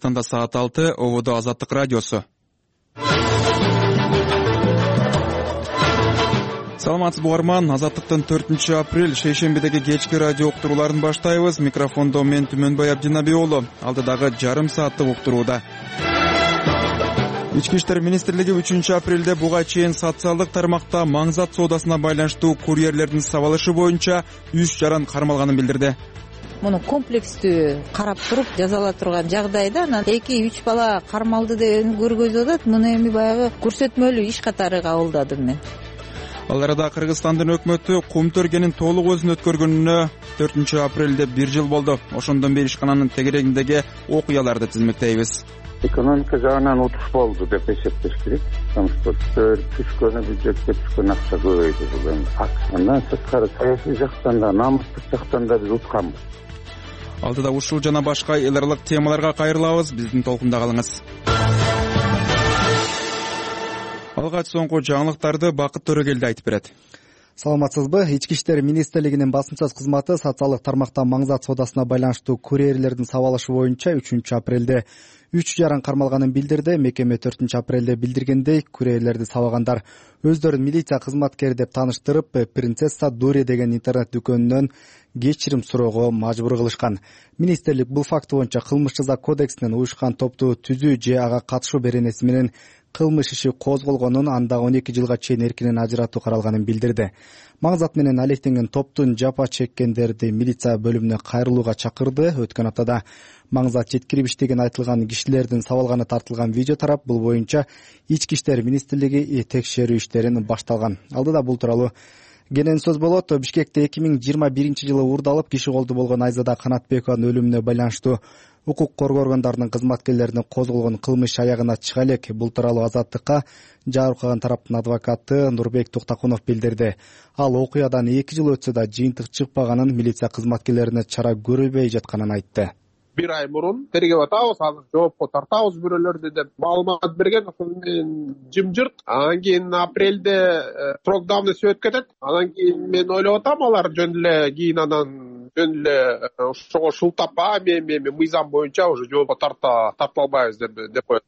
Кыргызстанда саат 6, Ободо Азаттык радиосу. Саламатсызбы угарман, Азаттыктын 4-апрель шейшембидеги кечки радио уктурууларын баштайбыз. Микрофондо мен Түмөнбай Абдинаби уулу. Алдыдагы жарым сааттык уктурууда. Ички иштер министрлиги 3-апрелде буга чейин социалдык тармакта маңзат соодасына байланыштуу курьерлердин сабалышы боюнча 3 жаран кармалганын билдирди. Муну комплекстүү карап туруп жазала турган жагдайда анан 2-3 бала кармалды деп көргөзүп атат. Муну эми баягы көрсөтмөлүү иш катары кабылдадым мен. Ал арада Кыргызстандын өкмөтү кум төргенин толук өзүн өткөргөнүнө 4-апрелде 1 жыл болду. Ошондон бери ишкананын тегерегиндеги окуяларды тизмектейбиз. Экономика жагынан утуш болду деп эсептеш керек. Түшкөнү бюджетке түшкөн акча көбөйдү бул эми. Андан сырткары саясий жактан да, намустук жактан да биз утканбыз. Алдыда ушул жана башка эл аралык темаларга кайрылабыз. Биздин толкунда калыңыз. Алгач соңку жаңылыктарды Бакыт Төрөгелди айтып берет. Саламатсызбы? Ички иштер министрлигинин басмача кызматы социалдык тармакта маңзат соодасына байланыштуу курьерлердин сабалышы боюнча 3-апрелде 3 жаран кармалганын билдирди. Мекеме 4-апрелде билдиргендей, курьерлерди сабагандар өздөрүн милиция кызматкери деп тааныштырып, Принцесса Дури деген интернет дүкөнүнөн кечирим суроого мажбур кылышкан. Министрлик бул факт боюнча кылмыш жаза кодексинин уюшкан топту түзүү же ага катышуу беренеси менен кылмыш иши козголгонун, анда 12 жылга чейин эркинен ажыратуу каралганын билдирди. Маңзат менен алектенген топтун жапа чеккендерди милиция бөлүмүнө кайрылууга чакырды. Өткөн аптада маңзат жеткирип иштеген айтылган кишилердин сабалганы тартылган видео тарап, бул боюнча ички иштер министрлиги текшерүү иштерин башталган. Алдыда бул тууралуу кенен сөз болот. Бишкекте 2021 жылы уурдалып киши колду болгон Айзада Канатбекованын өлүмүнө байланыштуу укук коргоо органдарынын кызматкерлерине козголгон кылмыш аягына чыга элек. Бул тууралуу Азаттыкка жабыркаган тараптын адвокаты Нурбек Токтакунов билдирди. Ал окуядан 2 жыл өтсө да жыйынтык чыкпаганын, милиция кызматкерлерине чара көрүлбөй жатканын айтты. 1 ай мурун тергеп атабыз, азыр жоопко тартабыз бирөөлөрдү деп маалымат берген. Мен жымжырт. Анан кийин апрелде срок давности өтүп кетет. Анан кийин мен ойлоп атам, алар жөн эле кийин анан жөн эле ошого шултап, мен мыйзам боюнча уже жоопко тарта албайбыз деп коет.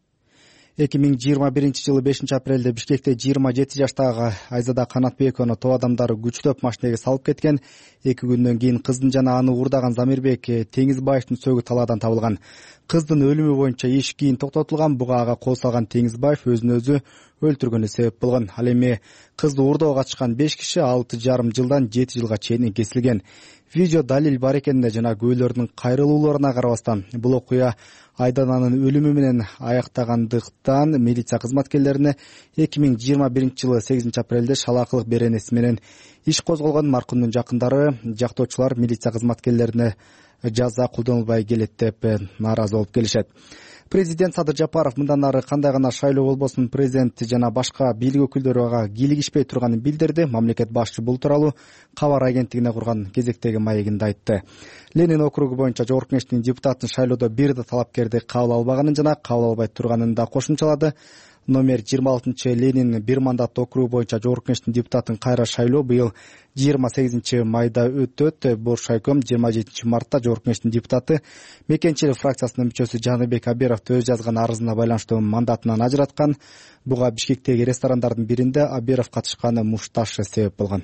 2021 жылы 5-апрелде Бишкекте 27 жаштагы Айзада Канатбекованы топ адамдары күчтөп машинеге салып кеткен. 2 күндөн кийин кыздын жана аны уурдаган Замирбек Теңизбаевдин сөөгү талаадан табылган. Кыздын өлүмү боюнча иш кийин токтотулган. Буга ага кол салган Теңизбаев өзүн өзү өлтүргөнү себеп болгон. Ал эми кызды уурдоого катышкан 5 киши 6,5 жылдан 7 жылга чейин кесилген. Видео далил бар экенине жана күбөлөрдүн кайрылууларына карабастан, бул окуя Айдананын өлүмү менен аяктагандыктан милиция кызматкерлерине 2021 жылы 8-апрелде шалаакылык беренеси менен иш козголгон. Маркумдун жакындары, жактоочулар милиция кызматкерлерине жаза колдонулбай келет деп нааразы болуп келишет. Президент Садыр Жапаров мындан ары кандай гана шайлоо болбосун президент жана башка бийлик өкүлдөрү ага кийлигишпей турганын билдирди. Мамлекет башчы бул тууралуу кабар агенттигине курган кезектеги маегинде айтты. Ленин округу боюнча Жогорку Кеңештин депутатын шайлоодо бир да талапкерди кабыл албаганын жана кабыл албай турганын да кошумчалады. Номер 26 Ленин бир мандат округу боюнча Жогорку Кеңештин депутатын кайра шайлоо быйыл 28 майда өтөт. Боршайком 27 мартта Жогорку Кеңештин депутаты мекенчилик фракциясынын мүчөсү Жаныбек Аберов өз жазган арызына байланыштуу мандатынан ажыраткан. Буга Бишкектеги ресторандардын биринде Аберов катышканы мушташы себеп болгон.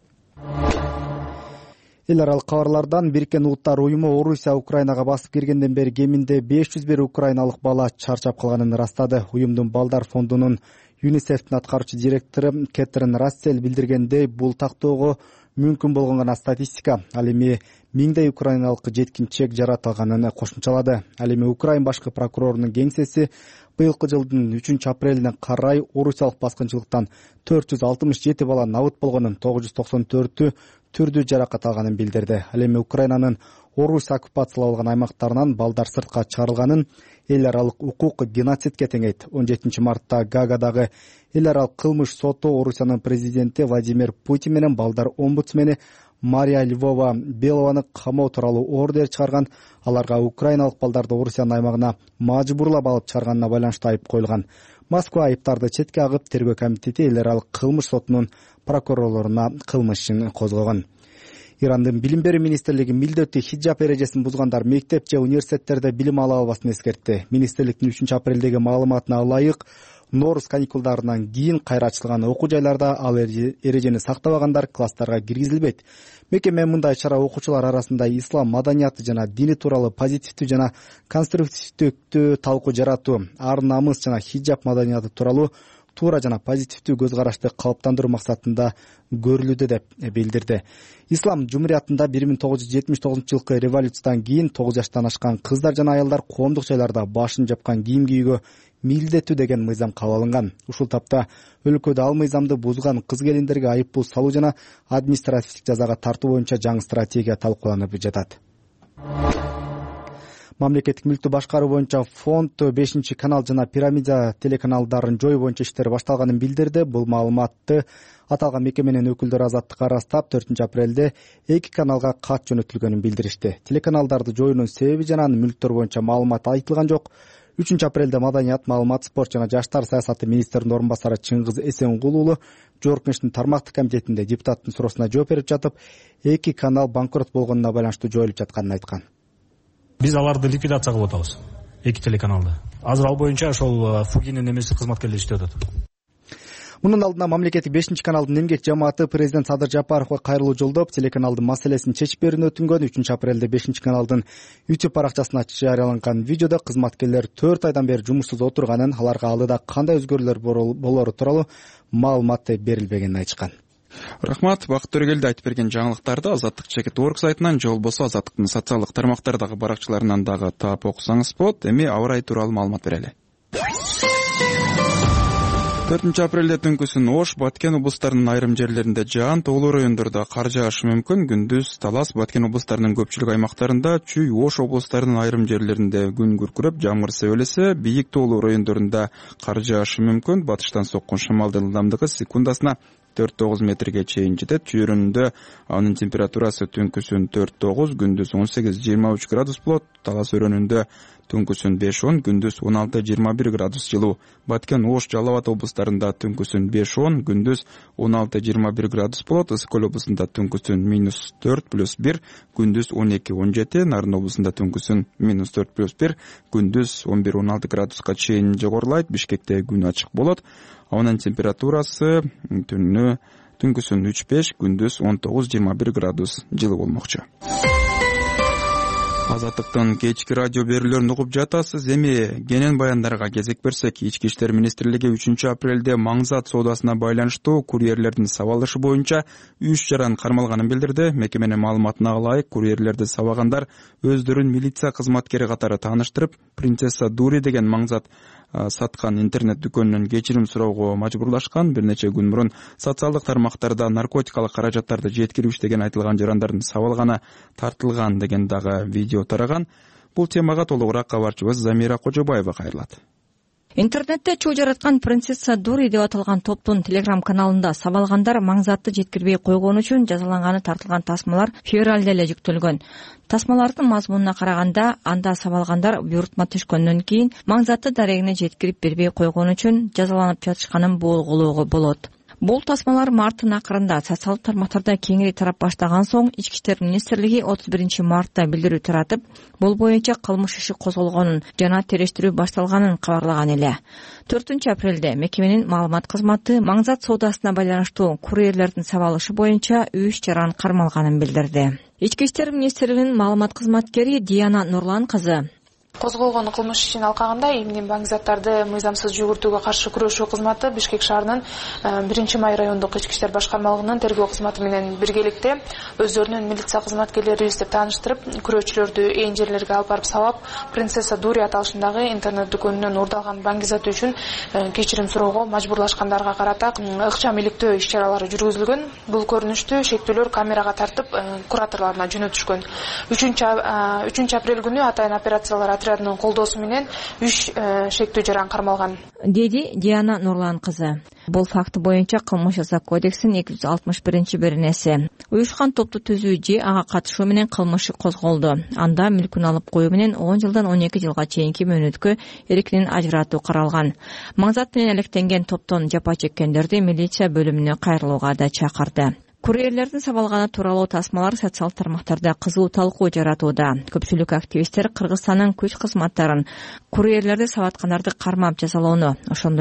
Эл аралык кабарлардан Бириккен Улуттар уюму Орусия Украинага басып киргенден бери кеминде 501 украиналык бала чарчап калганын ырастады. Уюмдун Балдар фондунун ЮНИСЕФтин аткаруучу директору Кетрин Рассель билдиргендей, бул тактоого мүмкүн болгон гана статистика. Ал эми миңдей украиналык жеткинчек жаратылганын кошумчалады. Ал эми Украин башкы прокурорунун кеңсеси быйылкы жылдын 3-апрелине карай орусиялык баскынчылыктан 467 бала набыт болгонун, 994-ü түрдүү жаракат алганын билдирди. Ал эми Украинанын Орусия оккупациялап алган аймактарынан балдар сыртка чыгарылганын эл аралык укук геноцидке теңейт. 17 мартта Гаагадагы эл аралык кылмыш соту Орусиянын президенти Владимир Путин менен балдар омбудсмени Мария Львова Белованы камоо тууралуу ордер чыгарган. Аларга украиналык балдарды Орусиянын аймагына мажбурлап алып чыгарганына байланыштуу айып коюлган. Москва айыптарды четке агып, тергөө комитети эл аралык кылмыш сотунун прокурорлоруна кылмыш ишин козгогон. Ирандын билим берүү министрлиги милдеттүү хиджаб эрежесин бузгандар мектеп же университеттерде билим ала албасын эскертти. Министрликтин 3 апрелдеги маалыматына ылайык Нооруз каникулдарынан кийин кайра ачылган окуу жайларда ал эрежени сактабагандар класстарга киргизилбейт. Мекеме мындай чара окуучулар арасында ислам маданияты жана дини тууралуу позитивдүү жана конструктивдүү талкуу жаратуу, ар намыс жана хиджаб маданияты тууралуу туура жана позитивдүү көз карашты калыптандыруу максатында көрүлүүдө деп билдирди. Ислам жумуриятында 1979-жылкы революциядан кийин 9 жаштан ашкан кыздар жана аялдар коомдук жайларда башын жапкан кийим кийүүгө милдеттүү деген мыйзам кабыл алынган. Ушул тапта өлкөдө ал мыйзамды бузган кыз келиндерге айыппул салуу жана административдик жазага тартуу боюнча жаңы стратегия талкууланып жатат. Мамлекеттик мүлктү башкаруу боюнча фонд 5-канал жана пирамида телеканалдарын жоюу боюнча иштер башталганын билдирди. Бул маалыматты аталган мекеменин өкүлдөрү азаттыкка ырастап 4 апрелде 2 каналга кат жөнөтүлгөнүн билдиришти. Телеканалдарды жоюунун себеби жана мүлктөр боюнча маалымат айтылган жок. 3 апрелде Маданият, маалымат, спорт жана жаштар саясаты министринин орун басары Чыңгыз Эсенгул уулу Жогорку Кеңештин тармактык комитетинде депутаттын суроосуна жооп берип жатып, 2 канал банкрот болгонуна байланыштуу жоюлуп жатканын айткан. Биз аларды ликвидация кылып атабыз. 2 телеканалды. Азыр ал боюнча ошол Фугинин эмеси кызматкерлери иштеп атат. Мунун алдына мамлекеттик 5-каналдын эмгек жамааты президент Садыр Жапаровго кайрылуу жолдоп, телеканалдын маселесин чечип берүүнү өтүнгөн. 3 апрелде 5-каналдын YouTube баракчасына жарыяланган видеодо кызматкерлер 4 айдан бери жумушсуз отурганын, аларга алдыда кандай өзгөрүүлөр болору тууралуу маалымат берилбегенин айтышкан. Рахмат, Бакыт Төрөгелди айтып берген жаңылыктарды Азаттык.org сайтынан же болбосо Азаттыктын социалдык тармактардагы баракчаларынан дагы таап окусаңыз болот. Эми аба ырайы тууралуу маалымат берели. 4 апрелде түнкүсүн Ош, Баткен облустарынын айрым жерлеринде жаан, тоолуу райондордо кар жаашы мүмкүн. Күндүз Талас, Баткен облустарынын көпчүлүк аймактарында, Чүй, Ош облустарынын айрым жерлеринде күн күркүрөп, жамгыр себелесе, бийик тоолуу райондорунда кар жаашы мүмкүн. Батыштан соккун шамалдын ылдамдыгы секундасына 4-9 метрге чейин жетет. Чүй районунда анын температурасы түнкүсүн 4-9, күндүз 18-23 градус болот. Талас районунда түнкүсүн 5-10, күндүз 16-21 градус жылуу. Баткен, Ош, Жалал Абад облустарында түнкүсүн 5-10, күндүз 16-21 градус болот. Ысык Көл облусунда түнкүсүн -4+1, күндүз 12-17, Нарын облусунда түнкүсүн -4+1, күндүз 11-16 градуска чейин жогорулайт. Бишкекте күн ачык болот. Анын температурасы түнкүсүн 3-5, күндүз 19-21 градус жылуу болмокчу. Азаттыктын кечки радио берүүлөрүн угуп жатасыз. Эми кенен баяндарга кезек берсек, Ички иштер министрлиги 3 апрелде маңзат соодасына байланыштуу курьерлердин сабалышы боюнча 3 жаран кармалганын билдирди. Мекеменин маалыматына ылайык, курьерлерди сабагандар өздөрүн милиция кызматкери катары тааныштырып, Принцесса Дури деген маңзат саткан интернет дүкөнүнөн кечирим суроого мажбурлашкан. Бир нече күн мурун социалдык тармактарда наркотикалык каражаттарды жеткирип иштеген айтылган жарандардын сабалганы тартылган деген дагы видео тараган. Бул темага толугураак кабарчыбыз Замира Кожобаева кайрылат. Интернетте чуу жараткан Принцесса Дури деп аталган топтун телеграм каналында сабалгандар маңзатты жеткирбей койгон үчүн жазаланганы тартылган тасмалар февралда эле жүктөлгөн. Тасмалардын мазмунуна караганда, анда сабалгандар буйрутма түшкөндөн кийин маңзатты дарегине жеткирип бербей койгон үчүн жазаланып жатышканын болгулоого болот. Бул тасмалар марттын акырында социалдык тармактарда кеңири тарап баштаган соң Ички иштер министрлиги 31 мартта билдирүү таратып, бул боюнча кылмыш иши козголгонун жана териштирүү башталганын кабарлаган эле. 4 апрелде мекеменин маалымат кызматы маңзат соодасына байланыштуу курьерлердин сабалышы боюнча 3 жаран кармалганын билдирди. Ички иштер министрлигинин маалымат кызматкери Диана Нурлан кызы козголгон кылмыш ишин алкаганда эмне маңзаттарды мыйзамсыз жүгүртүүгө каршы күрөшүү кызматы Бишкек шаарынын 1-Май райондук ички иштер башкармалыгынын тергөө кызматы менен биргеликте өздөрүнүн милиция кызматкерлерибиз деп тааныштырып, күрөөчүлөрдү ээн жерлерге алып барып сабап, Принцесса Дури аталышындагы интернет дүкөнүнөн уурдалган банк заты үчүн кечирим суроого мажбурлашкандарга карата ыкчам иликтөө иш-чаралары жүргүзүлгөн. Бул көрүнүштү шектүүлөр камерага тартып, кураторлоруна жөнөтүшкөн. 3 апрель күнү атайын операциялар отрядынын колдоосу менен 3 шектүү жаран кармалган, деди Диана Нурлан кызы. Бул факт боюнча кылмыш жаза кодексинин 261-беренеси. Уюшкан топту түзүү же ага катышуу менен кылмыш козголду. Анда мүлкүн алып коюу менен 10 жылдан 12 жылга чейинки мөөнөткө эркинен ажыратуу каралган. Маңзат менен алектенген топтон жапа чеккендерди милиция бөлүмүнө кайрылууга да чакырды. Курьерлердин сабалганы тууралуу тасмалар социалдык тармактарда кызуу талкуу жаратууда. Көпчүлүк активисттер Кыргызстандын күч кызматтарын курьерлерди сабаткандарды кармап жазалоону,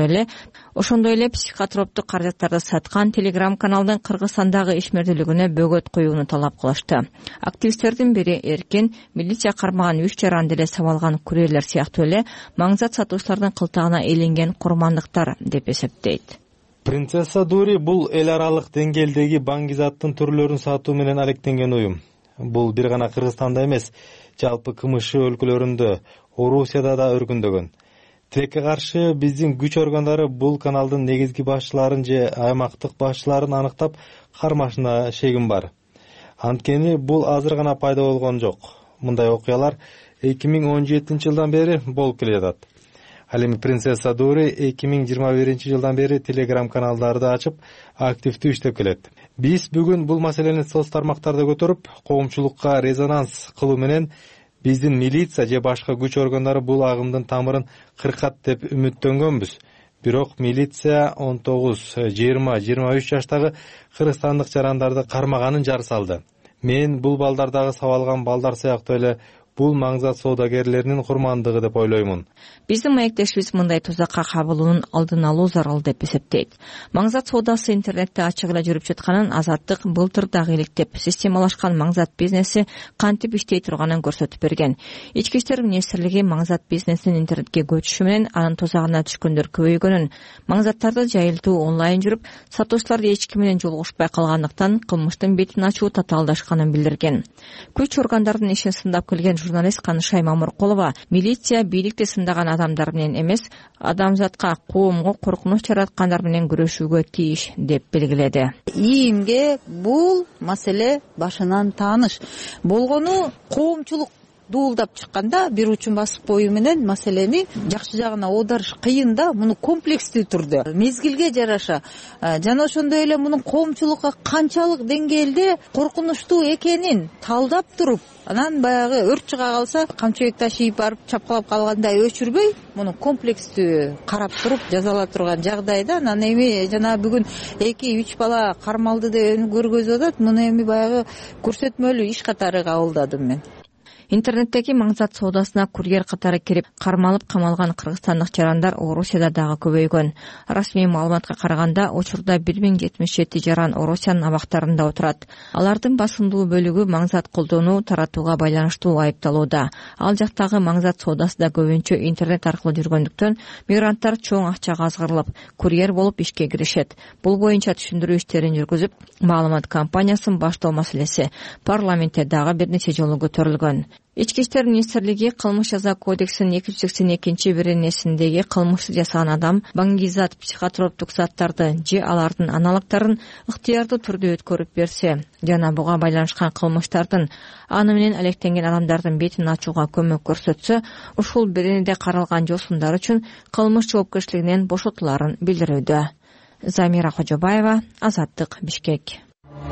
ошондой эле психотроптук каражаттарды саткан Telegram каналдын Кыргызстандагы ишмердүүлүгүнө бөгөт коюуну талап кылышты. Активисттердин бири Эркин милиция кармаган 3 жаран деле сабалган курьерлер сыяктуу эле маңзат сатуучулардын кылтагына ээленген курмандыктар деп эсептейт. Принцесса Дури бул эл аралык деңгээлдеги баңгизаттын түрлөрүн сатуу менен алектенген уюм. Бул бир гана Кыргызстанда эмес, жалпы КМШ өлкөлөрүндө, Орусияда да өркүндөгөн. Тилекке каршы биздин күч органдары бул каналдын негизги башчыларын же аймактык башчыларын аныктап кармашына шегим бар. Анткени бул азыр гана пайда болгон жок. Мындай окуялар 2017-жылдан бери болуп келе жатат. Ал эми Принцесса Дури 2021-жылдан бери Telegram каналдарды ачып, активдүү иштеп келет. Биз бүгүн бул маселени соц тармактарда көтөрүп, коомчулукка резонанс кылуу менен биздин милиция же башка күч органдары бул агымдын тамырын кыркат деп үмүттөнгөнбүз. Бирок милиция 19, 20, 23 жаштагы кыргызстандык жарандарды кармаганын жар салды. Мен бул балдардагы сабалган балдар сыяктуу эле бул маңзат соодагерлеринин курмандыгы деп ойлоймун. Биздин маектешибиз мындай тузакка кабылуунун алдын алуу зарыл деп эсептейт. Маңзат соодасы интернетте ачык эле жүрүп жатканын Азаттык былтыр дагы иликтеп, системалашкан маңзат бизнеси кантип иштей турганын көрсөтүп берген. Ички иштер министрлиги маңзат бизнесинин интернетке көчүшү менен анын тузагына түшкөндөр көбөйгөнүн, маңзаттарды жайылтуу онлайн жүрүп, сатуучулар эч ким менен жолугушпай калгандыктан кылмыштын бетин ачуу татаалдашканын билдирген. Күч органдардын ишин сындап келген журналист Канышай Мамыркулова милиция бийликти сындаган адамдар менен эмес, адамзатка, коомго коркунуч жараткандар менен күрөшүүгө тийиш деп белгиледи. ИИМге бул маселе башынан тааныш болгону, коомчулук дуулдап чыкканда бир учун басып коюу менен маселени жакшы жагына оодарыш кыйын да, муну комплекстүү түрдө мезгилге жараша жана ошондой эле мунун коомчулукка канчалык деңгээлде коркунучтуу экенин талдап туруп, анан баягы өрт чыга калса камчыбек ташыйып барып чапкылап калгандай өчүрбөй, муну комплекстүү карап туруп жазала турган жагдайда. Анан эми жана бүгүн 2-3 бала кармалды деп көргөзүп атат. Муну эми баягы көрсөтмөлүү иш катары кабылдадым мен. Интернеттеги маңзат соодасына курьер катары кирип кармалып камалган кыргызстандык жарандар Орусияда дагы көбөйгөн. Расмий маалыматка караганда, учурда 1077 жаран Орусиянын абактарында отурат. Алардын басымдуу бөлүгү маңзат колдонуу, таратууга байланыштуу айыпталууда. Ал жактагы маңзат соодасы да көбүнчө интернет аркылуу жүргөндүктөн мигранттар чоң акчага азгырылып, курьер болуп ишке киришет. Бул боюнча түшүндүрүү иштерин жүргүзүп, маалымат кампаниясын баштоо маселеси парламентте дагы бир нече жолу көтөрүлгөн. Ички иштер министрлиги кылмыш жаза кодексинин 282-биринесиндеги кылмышты жасаган адам баңгизат, психотроптук заттарды же алардын аналогдорун ыктыярдуу түрдө өткөрүп берсе жана буга байланышкан кылмыштардын аны менен алектенген адамдардын бетин ачууга көмөк көрсөтсө, ушул биринде каралган жосумдар үчүн кылмыш жоопкерчилигинен бошотуларын билдирүүдө. Замира Кожобаева, Азаттык, Бишкек.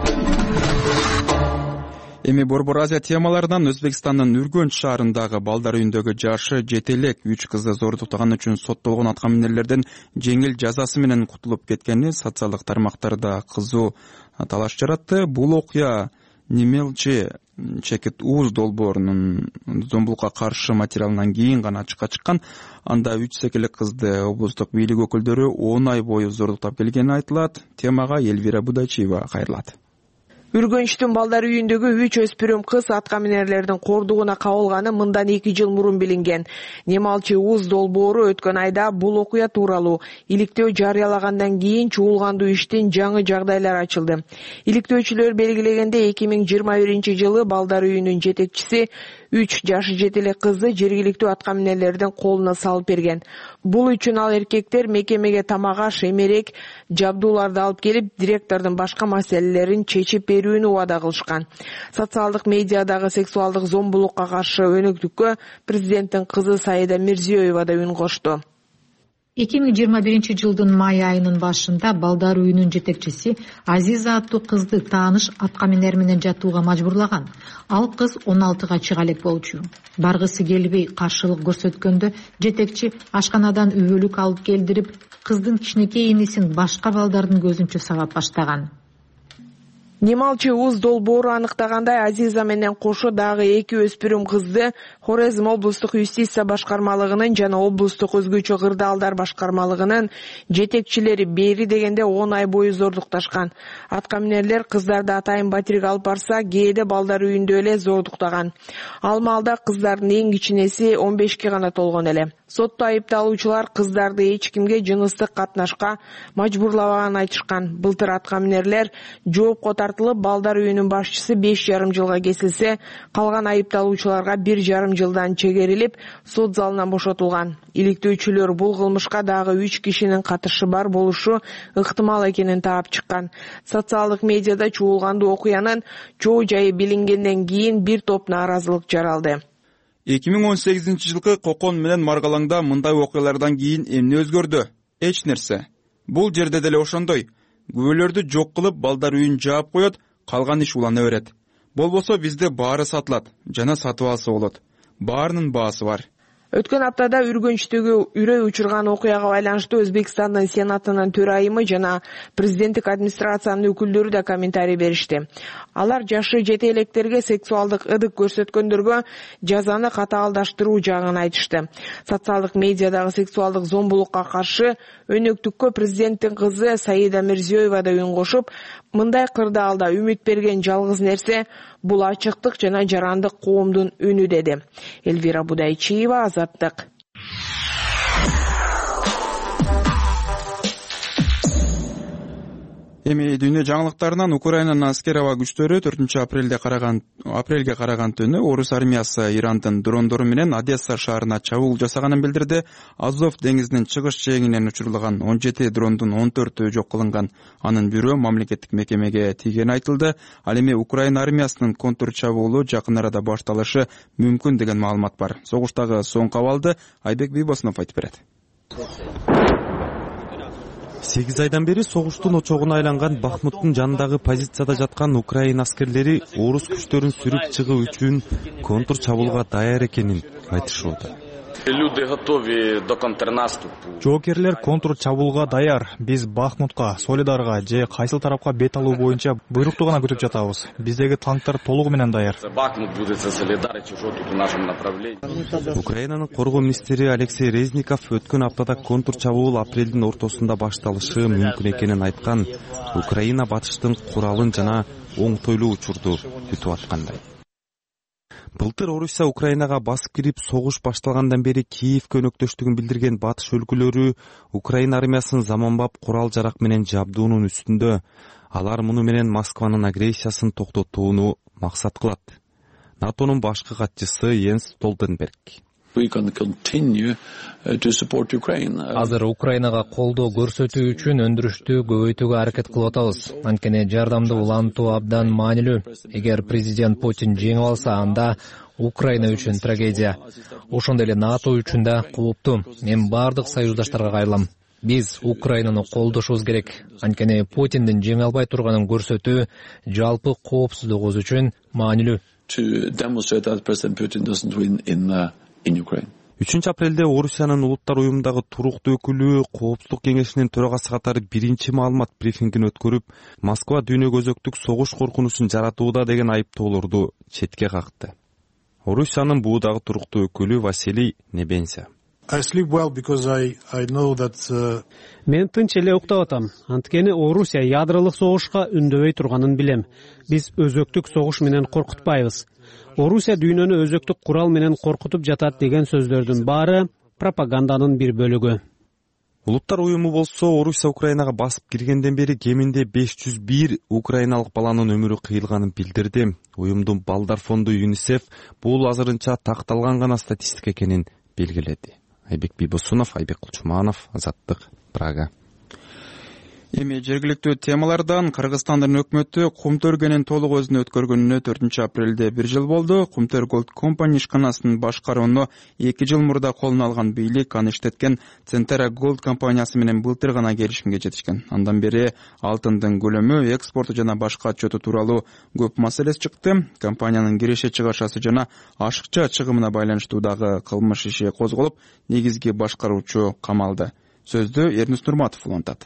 Эми Борбор Азия темаларынан Өзбекстандын Үргөнч шаарындагы балдар үйүндөгү жашы 7 элек 3 кызды зордуктаган үчүн соттолгон аткаминерлерден жеңил жазасы менен кутулуп кеткени социалдык тармактарда кызуу талаш жаратты. Бул окуя Немелчи Чекит Уз долбоорунун зомбулукка каршы материалынан кийин гана ачыкка чыккан. Анда 3 секелек кызды облустук бийлик өкүлдөрү 10 ай бою зордуктап келгени айтылат. Темага Элвира Будачиева кайрылат. Үргөнчтүн балдар үйүндөгү 3 өспүрүм кыз аткаминерлердин кордугуна кабылганы мындан 2 жыл мурун билинген. Немалчы Уз долбоору өткөн айда бул окуя тууралуу иликтөө жарыялагандан кийин чуулгандуу иштин жаңы жагдайлар ачылды. Иликтөөчүлөр белгилегенде 2021-жылы балдар үйүнүн жетекчиси 3 жашы 7 элек кызды жергиликтүү аткаминерлердин колуна салып берген. Бул үчүн ал эркектер мекемеге тамак аш, эмерек, жабдууларды алып келип, директордун башка маселелерин чечип берүүнү убада кылышкан. Социалдык медиадагы сексуалдык зомбулукка каршы өнөктүккө президенттин кызы Саида Мирзиёева да үн кошту. 2021-жылдын май айынын башында балдар үйүнүн жетекчиси Азиза аттуу кызды тааныш аткаминер менен жатууга мажбурлаган. Ал кыз 16-га чыга элек болчу. Баргысы келбей каршылык көрсөткөндө жетекчи ашканадан үбөлүк алып келдирип, кыздын кичинекей инисин башка балдардын көзүнчө сабап баштаган. Немалчы уз долбоору аныктагандай Азиза менен кошо дагы 2 өспүрүм кызды Хорезм облустук юстиция башкармалыгынын жана облустук өзгөчө кырдаалдар башкармалыгынын жетекчилери бери дегенде 10 ай бою зордукташкан. Аткаминерлер кыздарды атайын батирге алып барса, кээде балдар үйүндө эле зордуктаган. Ал маалда кыздардын эң кичинеси 15 гана толгон эле. Сотто айыпталуучулар кыздарды эч кимге жыныстык катнашка мажбурлаганын айтышкан. Былтыр аткаминерлер жоопко тартылып, балдар үйүнүн башчысы 5,5 жылга кесилсе, калган айыпталуучуларга 1,5 жылдан чегерилип, сот залынан бошотулган. Иликтөөчүлөр бул кылмышка дагы 3 кишинин катышы бар болушу ыктымал экенин таап чыккан. Социалдык медиада чуулгандуу окуянын чоо жайы билингенден кийин бир топ нааразылык жаралды. 2018-жылкы Кокон менен Маргалаңда мындай окуялардан кийин эмне өзгөрдү? Эч нерсе. Бул жерде деле ошондой. Күбөлөрдү жок кылып, балдар үйүн жаап коет, калган иш улана берет. Болбосо бизде баары сатылат, жана сатып алса болот. Баарынын баасы бар. Өткөн аптада Үргөнчтөгү үрөй учурган окуяга байланыштуу Өзбекстандын Сенатынын төрайымы жана президенттик администрациянын өкүлдөрү да комментарий беришти. Алар жашы жете электерге сексуалдык ыдык көрсөткөндөргө жазаны катаалдаштыруу жагын айтышты. Социалдык медиадагы сексуалдык зомбулукка каршы өнөктүккө президенттин кызы Саида Мирзиёева да үн кошуп, мындай кырдаалда үмүт берген жалгыз нерсе бул ачыктык жана жарандык коомдун үнү деди. Элвира Будайчиева, Азаттык. Эми дүйнө жаңылыктарынан Украинанын аскер аба күчтөрү 4-апрелге караган түнү орус армиясы Ирандын дрондору менен Одесса шаарына чабуул жасаганын билдирди. Азов деңизинин чыгыш жээгинен учурулган 17 дрондун 14-ü жок кылынган. Анын бирөө мамлекеттик мекемеге тийгени айтылды. Ал эми Украина армиясынын контур чабуулу жакын арада башталышы мүмкүн деген маалымат бар. Согуштагы соңку абалды Айбек Бийбосунов айтып берет. 8 айдан бери согуштун очогуна айланган Бахмуттун жанындагы позицияда жаткан Украина аскерлери орус күчтөрүн сүрүп чыгуу үчүн контур чабуулга даяр экенин айтышууда. Жоокерлер контур чабуулга даяр. Биз Бахмутка, Солидарга же кайсыл тарапка бет алуу боюнча буйрукту гана күтүп жатабыз. Биздеги танктар толугу менен даяр. Украинанын коргоо министри Алексей Резников өткөн аптада контур чабуул апрелдин ортосунда башталышы мүмкүн экенин айткан. Украина батыштын куралын жана оңтойлуу учурду күтүп аткандай. Былтыр Орусия Украинага басып кирип согуш башталгандан бери Киевке өнөктөштүгүн билдирген батыш өлкөлөрү Украина армиясынын заманбап курал жарак менен жабдуунун үстүндө. Алар муну менен Москванын агрессиясын токтотууну максат кылат. НАТОнун башкы катчысы Йенс Столтенберг. Азыр Украинага колдоо көрсөтүү үчүн өндүрүштү көбөйтүүгө аракет кылып атабыз. Анткени жардамды улантуу абдан маанилүү. Эгер президент Путин жеңип алса, анда Украина үчүн трагедия. Ошондой эле НАТО үчүн да кооптуу. Мен бардык союздаштарга кайрылам. Биз Украинаны колдошубуз керек. Анткени Путиндин жеңе албай турганын көрсөтүү жалпы коопсуздугубуз үчүн маанилүү. 3 апрелде Орусиянын улуттар уюмундагы туруктуу өкүлү Коопсуздук кеңешинин төрагасы катары биринчи маалымат брифингин өткөрүп, Москва дүйнөгө өзөктүк согуш коркунучун жаратууда деген айыптоолорду четке какты. Орусиянын буудагы туруктуу өкүлү Василий Небензя. Мен тынч эле уктап атам. Анткени Орусия ядролук согушка үндөбөй турганын билем. Биз өзөктүк согуш менен коркутпайбыз. Орусия дүйнөнү өзөктүк курал менен коркутуп жатат деген сөздөрдүн баары пропаганданын бир бөлүгү. Улуттар уюму болсо Орусия Украинага басып киргенден бери кеминде 501 украиналык баланын өмүрү кыйылганын билдирди. Уюмдун балдар фонду ЮНИСЕФ бул азырынча такталган гана статистика экенин белгиледи. Айбек Бийбосунов, Айбек Кулчуманов, Азаттык, Прага. Эми жергиликтүү темалардан Кыргызстандын өкмөтү Кумтөргенин толук өзүнө өткөргөнүнө 4-апрелде 1 жыл болду. Кумтөр Gold Company ишканасынын башкарууну 2 жыл мурда колуна алган бийлик аны иштеткен Centera Gold компаниясы менен былтыр гана келишимге жетишкен. Андан бери алтындын көлөмү, экспорту жана башка отчету тууралуу көп маселеси чыкты. Компаниянын киреше чыгашасы жана ашыкча чыгымына байланыштуу дагы кылмыш иши козголуп, негизги башкаруучу камалды. Сөздү Эрнис Нурматов улантат.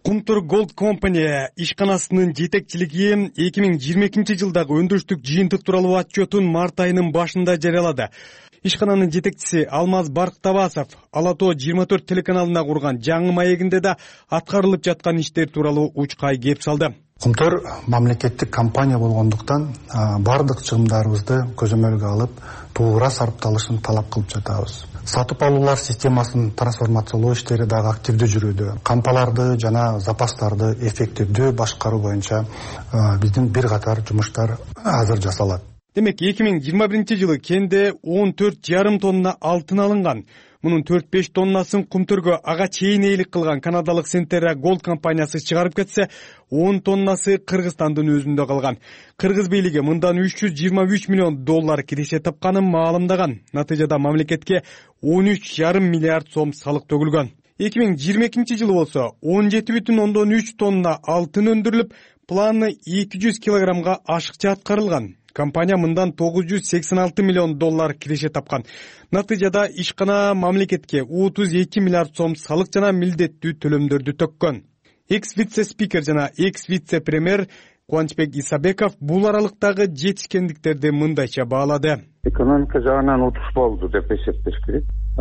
Kumtor Gold Company ишканасынын жетекчилиги 2022-жылдагы өндүрүштүк жыйынтык тууралуу отчетун март айынын башында жарыялады. Ишкананын жетекчиси Алмаз Барктабасов Ала Тоо 24 телеканалына курган жаңы маегинде да аткарылып жаткан иштер тууралуу учкай кеп салды. Kumtor мамлекеттик компания болгондуктан бардык чыгымдарыбызды көзөмөлгө алып, туура сарапталышын талап кылып жатабыз. Сатып алуулар системасын трансформациялоо иштери дагы активдүү жүрүүдө. Кампаларды жана запастарды эффективдүү башкаруу боюнча биздин бир катар жумуштар азыр жасалат. Демек 2021-жылы кенде 14,5 тонна алтын алынган. Мунун 4-5 тоннасын Кумтөргө ага чейин ээлик кылган канадалык Centerra Gold компаниясы чыгарып кетсе, 10 тоннасы Кыргызстандын өзүндө калган. Кыргыз бийлиги мындан $323 миллион киреше тапканын маалымдаган. Натыйжада мамлекетке 13,5 миллиард сом салык төгүлгөн. 2022-жылы болсо 17,3 тонна алтын өндүрүлүп, планы 200 килограммга ашыкча аткарылган. Компания мындан $986 миллион киреше тапкан. Натыйжада ишкана мамлекетке 32 миллиард сом салык жана милдеттүү төлөмдөрдү төккөн. Экс-вице-спикер жана экс-вице-премьер Кубанычбек Исабеков бул аралыктагы жетишкендиктерди мындайча баалады. Экономика жагынан утуш болду деп эсептеш керек.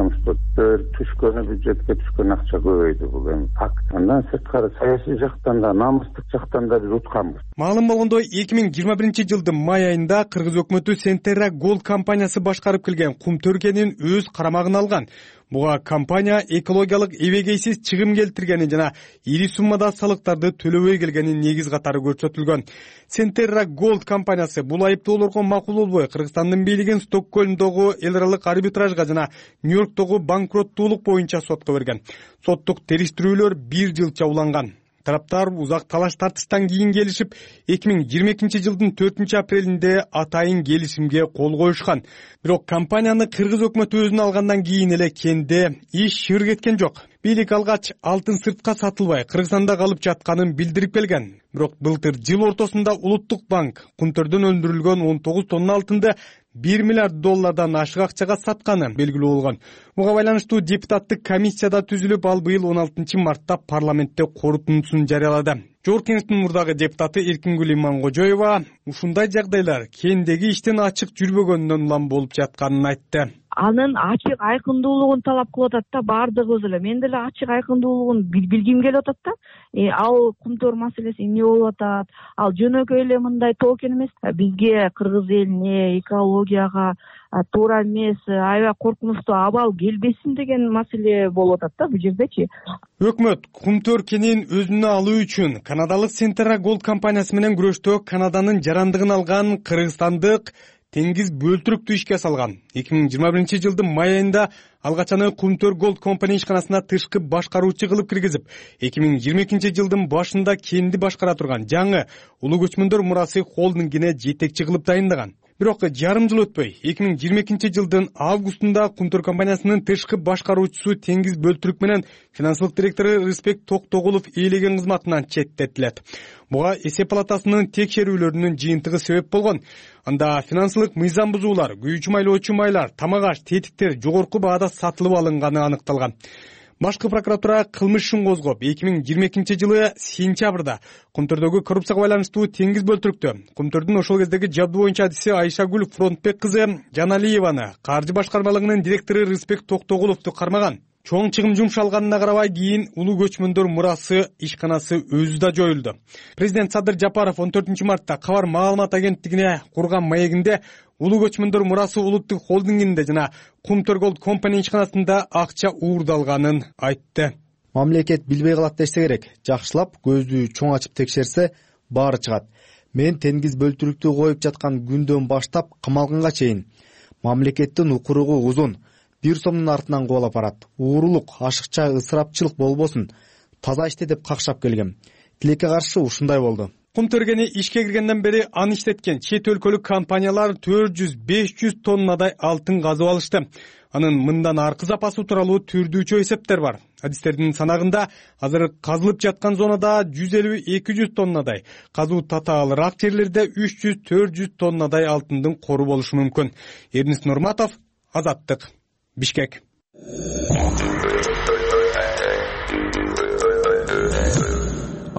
Түшкөнү бюджетке түшкөн акча көбөйдү, бул эми факт. Андан сырткары саясий жактан да, намыстык жактан да биз утканбыз. Маалым болгондой 2021-жылдын май айында Кыргыз өкмөтү Centerra Gold компаниясы башкарып келген Кумтөр кенин өз карамагына алган. Буга компания экологиялык эбегейсиз чыгым келтиргени жана ири суммада салыктарды төлөбөй келгени негиз катары көрсөтүлгөн. Centerra Gold компаниясы бул айыптоолорго макул болбой Кыргызстандын бийлигин Стокгольмдогу эл аралык арбитражга жана Нью-Йорктогу банкроттуулук боюнча сотко берген. Соттук териштирүүлөр 1 жылча уланган. Тараптар узак талаш тартыштан кийин келишип, 2022-жылдын 4-апрелинде атайын келишимге кол коюшкан. Бирок компанияны Кыргыз өкмөтү өзүнө алгандан кийин эле кенде иш шыр кеткен жок. Бийлик алгач алтын сыртка сатылбай Кыргызстанда калып жатканын билдирип келген. Бирок былтыр жыл ортосунда Улуттук банк Кумтөрдөн өндүрүлгөн 19 тонна алтынды $1 миллиард ашык акчага сатканы белгилүү болгон. Буга байланыштуу депутаттык комиссияда түзүлүп, ал быйыл 16 мартта парламентте корутундусун жарыялады. Жогорку Кеңештин мурдагы депутаты Эркингүл Имангожоева ушундай жагдайлар кендеги иштин ачык жүрбөгөнүнөн улам болуп жатканын айтты. Анын ачык айкындуулугун талап кылып атат да, бардыгыбыз эле. Мен деле ачык айкындуулугун билгим келип атат да. Ал Кумтөр маселеси эмне болуп атат? Ал жөнөкөй эле мындай токен эмес. Бизге, кыргыз элине, экологияга туура эмес, аябай коркунучтуу абал келбесин деген маселе болуп атат да бул жердечи. Өкмөт Кумтөр кенин өзүнө алуу үчүн канадалык Centerra Gold компаниясы менен күрөштө Канаданын жарандыгын алган кыргызстандык Теңиз бөлтүрүктү ишке салган. 2021-жылдын май айында алгачаны Кумтөр Gold Company ишканасына тышкы башкаруучу кылып киргизип, 2022-жылдын башында кенди башкара турган жаңы Улуу көчмөндөр мурасы холдингине жетекчи кылып дайындаган. Бирок жарым жыл өтпөй, 2022-жылдын августунда Кумтөр компаниясынын тышкы башкаруучусу Теңиз бөлтүрүк менен финансылык директору Рыспек Токтогулов ээлеген кызматынан четтетилет. Буга эсеп палатасынын текшерүүлөрүнүн жыйынтыгы себеп болгон. Анда финансылык мыйзам бузуулар, күйүүчү майлоочу майлар, тамак-аш, тетиктер жогорку баада сатылып алынганы аныкталган. Башкы прокуратура кылмыш ишин козгоп, 2022-жылы сентябрда Кумтөрдөгү коррупцияга байланыштуу Теңиз бөлтүрүктө Кумтөрдүн ошол кездеги жабдуу боюнча адиси Айшагүл Фронтбек кызы Жаналиеваны каржы башкармалыгынын директору Рыспек Токтогуловду кармаган. Чоң чыгым жумшалганына карабай кийин Улуу көчмөндөр мурасы ишканасы өзү да жоюлду. Президент Садыр Жапаров 14 мартта Кабар маалымат агенттигине курган маегинде Улуу көчмөндөр мурасы улуттук холдингинде жана Кумтөр Gold Company ишканасында акча уурдалганын айтты. Мамлекет билбей калат десе керек. Жакшылап көздү чоң ачып текшерсе баары чыгат. Мен Теңиз бөлтүрүктү коюп жаткан күндөн баштап камалганга чейин мамлекеттин укуругу узун. 1 сомдун артынан кубалап барат. Уурулук, ашыкча ысырапчылык болбосун. Таза иште деп какшап келгем. Тилекке каршы ушундай болду. Кумтөр кени ишке киргенден бери аны иштеткен чет өлкөлүк компаниялар 400-500 тоннадай алтын казып алышты. Анын мындан аркы запасы тууралуу түрдүүчү эсептер бар. Адистердин санагында азыр казылып жаткан зонада 150-200 тоннадай, казуу татаалыраак жерлерде 300-400 тоннадай алтындын кору болушу мүмкүн. Эрнис Нурматов, Азаттык, Бишкек.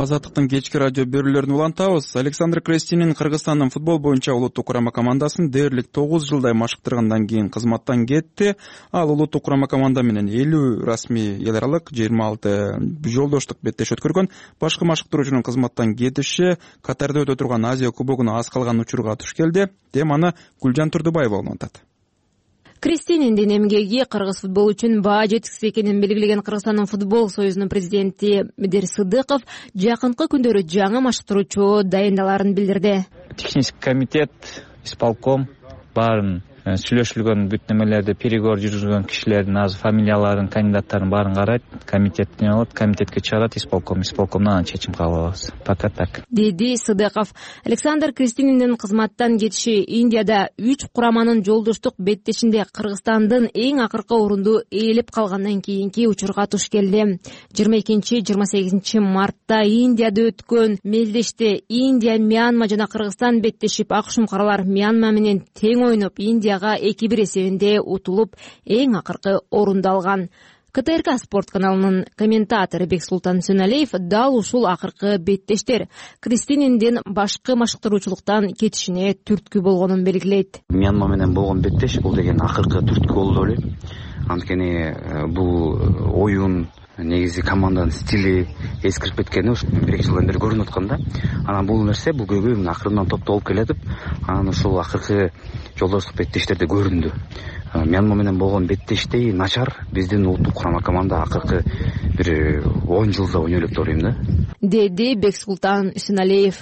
Азаттыктын кечки радио берүүлөрүн улантабыз. Александр Крестинин Кыргызстандын футбол боюнча улуттук курама командасын дээрлик 9 жылдай машыктыргандан кийин кызматтан кетти. Ал улуттук курама команда менен 50 расмий эл аралык 26 жолдоштук беттеш өткөргөн. Башкы машыктыруучунун кызматтан кетиши Катарда өтө турган Азия кубогуна аз калган учурга туш келди. Теманы Гүлжан Турдубаева улантат. Кристининдин эмгеги кыргыз футбол үчүн баа жеткисиз экенин белгилеген Кыргызстандын футбол союзунун президенти Медер Сыдыков жакынкы күндөрү жаңы машыктыруучу дайындаларын билдирди. Технический комитет, исполком баарын сүйлөшүлгөн бүт немелерди переговор жүргүзгөн кишилердин азыр фамилияларын, кандидаттарын баарын карайт, комитет не болот, комитетке чыгарат исполкомдон чечим кабыл алабыз. Пока так. Деди Сыдыков. Александр Кристининдин кызматтан кетиши Индияда 3 кураманын жолдоштук беттешинде Кыргызстандын эң акыркы орунду ээлеп калгандан кийинки учурга туш келди. 22-28 мартта Индияда өткөн мелдеште Индия, Мьянма жана Кыргызстан беттешип, ак шумкарлар Мьянма менен тең ойноп, Индияга 2-1 эсебинде утулуп, эң акыркы орунду алган. КТРК спорт каналынын комментатору Бексултан Сөналиев дал ушул акыркы беттештер Кристининдин башкы машыктыруучулуктан кетишине түрткү болгонун белгилейт. Мьянма менен болгон беттеш бул деген акыркы түрткү болду деп ойлойм. Анткени бул оюн негизи команданын стили эскирип кеткени ушу 1-2 жылдан бери көрүнүп аткан да. Анан бул нерсе бул көйгөй акырынан топтолуп келатып, анан ушул акыркы жолдоштук беттештерде көрүндү. Мьянма менен болгон беттештей начар биздин улуттук курама команда акыркы бир 10 жылда ойнолуп деп ойлойм да. Деди Бексултан Сөналиев.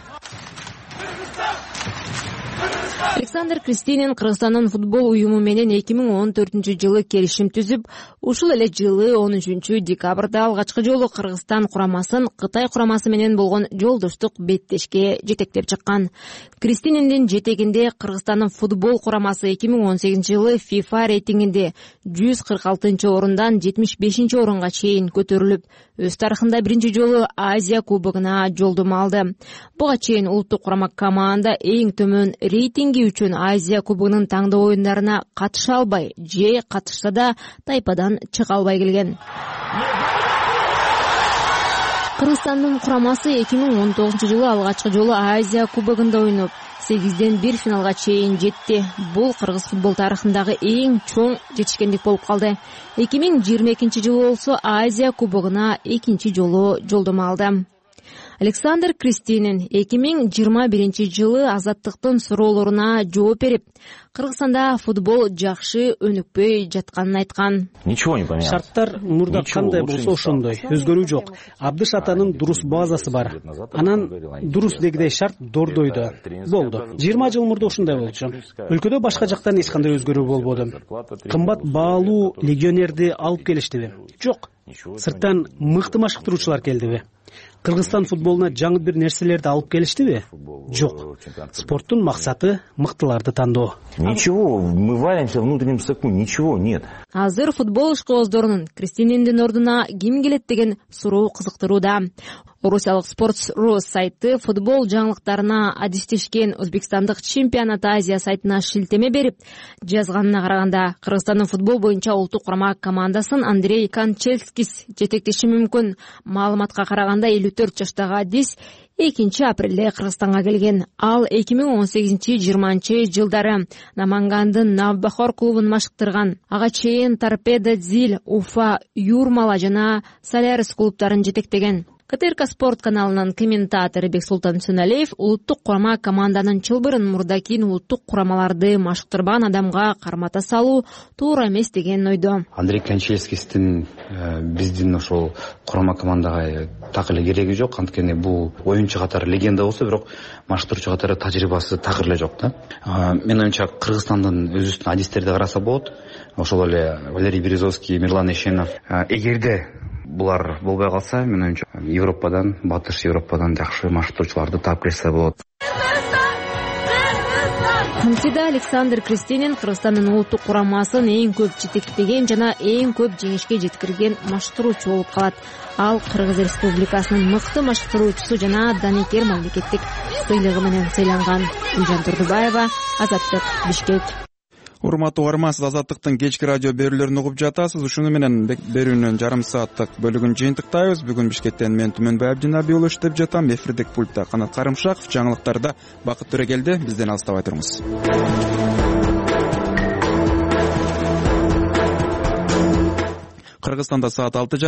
Александр Кристинин Кыргызстандын футбол уюму менен 2014-жылы келишим түзүп, ушул эле жылы 13-декабрда алгачкы жолу Кыргызстан курамасын Кытай курамасы менен болгон жолдоштук беттешке жетектеп чыккан. Кристининдин жетегинде Кыргызстандын футбол курамасы 2018-жылы FIFA рейтингинде 146-орундан 75-орунга чейин көтөрүлүп, өз тарыхында биринчи жолу Азия кубогуна жолдомо алды. Буга чейин улуттук курама команда эң төмөн рейтинги үчүн Азия кубогунун таңдоо оюндарына катыша албай, же катышса да тайпадан чыга албай келген. Кыргызстандын курамасы 2019-жылы алгачкы жолу Азия кубогунда ойноп, 8ден 1 финалга чейин жетти. Бул кыргыз футбол тарыхындагы эң чоң жетишкендик болуп калды. 2022-жылы болсо Азия кубогуна экинчи жолу жолдомо алды. Александр Кристинин 2021-жылы Азаттыктын суроолоруна жооп берип, Кыргызстанда футбол жакшы өнүкпөй жатканын айткан. Ничего не поменялось. Шарттар мурда кандай болсо ошондой, өзгөрүү жок. Абдыш атанын дурус базасы бар. Анан дурус дегидей шарт дордойду. Болду. 20 жыл мурда ошондой болчу. Өлкөдө башка жактан эч кандай өзгөрүү болбоду. Кымбат баалуу легионерди алып келиштиби? Жок. Сырттан мыкты машыктыруучулар келдиби? Кыргызстан футболуна жаңы бир нерселерди алып келиштиби? Жок. Спорттун максаты мыктыларды тандоо. Ничего, мы валимся в внутреннем соку, ничего нет. Азыр футбол ишкобоздорунун Кристининдин ордуна ким келет деген суроо кызыктырууда. Орусиялык Sports.ru сайты футбол жаңылыктарына адистешкен Өзбекстандык чемпионат Азия сайтына шилтеме берип, жазганына караганда, Кыргызстандын футбол боюнча улуттук курама командасын Андрей Канчевскис жетектеши мүмкүн. Маалыматка караганда 54 жаштагы адис 2-апрелде Кыргызстанга келген. Ал 2018-20 жылдары Намангандын Навбахор клубун машыктырган. Ага чейин Торпедо Зиль, Уфа, Юрмала жана Солярис клубтарын жетектеген. КТРК спорт каналынын комментатору Бексултан Сөналиев улуттук курама команданын чылбырын мурда кийин улуттук курамаларды машыктырбаган адамга кармата салуу туура эмес деген ойдо. Андрей Канчевскистин биздин ошол курама командага так эле кереги жок, анткени бул оюнчу катары легенда болсо, бирок машыктыруучу катары тажрыйбасы так эле жок да. Мен оюмча Кыргызстандын өзүбүздүн адистерди караса болот. Ошол эле Валерий Березовский, Мирлан Эшенов. Эгерде булар болбой калса, мен оюмча Европадан, Батыш Европадан жакшы машыктыруучуларды таап келсе болот. Мынтида Александр Кристинин Кыргызстандын улуттук курамасын эң көп жетектеген жана эң көп жеңишке жеткирген машыктыруучу болуп калат. Ал Кыргыз Республикасынын мыкты машыктыруучусу жана Даникер мамлекеттик сыйлыгы менен сыйланган. Гүлжан Турдубаева, Азаттык, Бишкек. урматтуу угарман, сиз Азаттыктын кечки радио берүүлөрүн угуп жатасыз. Ушуну менен берүүнүн жарым сааттык бөлүгүн жыйынтыктайбыз. Бүгүн Бишкектен мен Түмөнбай Абдинаби уулу иштеп жатам. Эфирдик пультта Канат Карымшаков, жаңылыктарда Бакыт Төрегелди. Бизден алыстабай туруңуз. Кыргызстанда саат 6.